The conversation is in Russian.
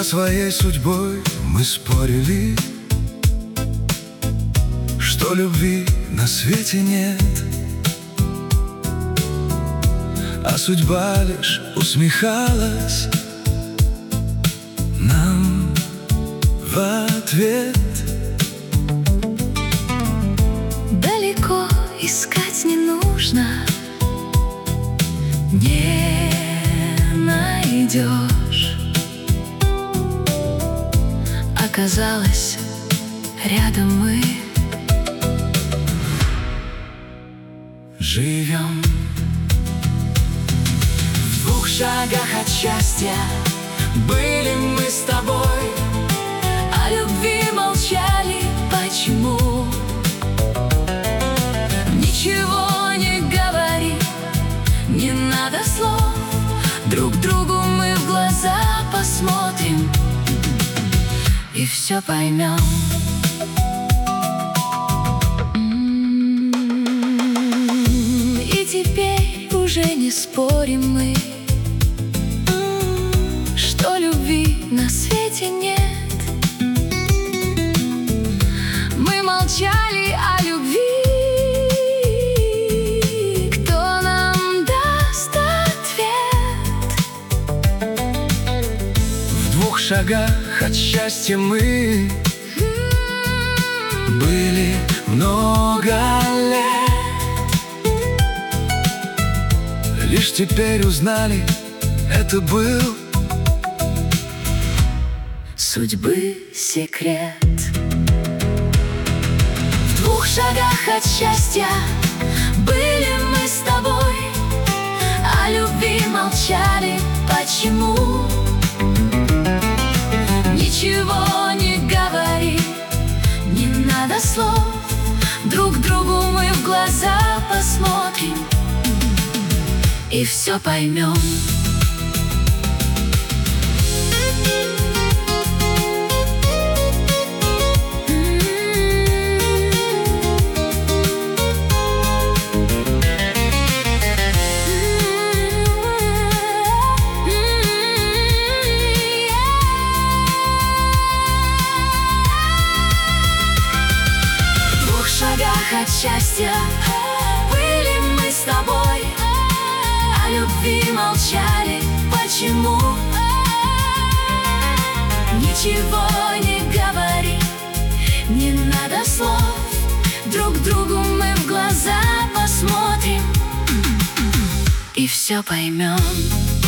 своей судьбой мы спорили, что любви на свете нет, а судьба лишь усмехалась нам в ответ. Далеко искать не нужно, не найдешь. Оказалось, рядом мы живем. В 2 шагах от счастья были мы с тобой, о любви молчали. Почему? Ничего не говори, не надо слов. Друг другу мы в глаза посмотрим и все поймем. И теперь уже не спорим мы, что любви на свете нет. Мы молчали о любви, кто нам даст ответ? В 2 шагах от счастья мы были много лет. Лишь теперь узнали, это был судьбы секрет. В 2 шагах от счастья были мы с тобой, о любви молчали. Почему? Ничего не говори, не надо слов. Друг другу мы в глаза посмотрим и все поймем. От счастья были мы с тобой, о любви молчали. Почему? Ничего не говори, не надо слов. Друг другу мы в глаза посмотрим и все поймем.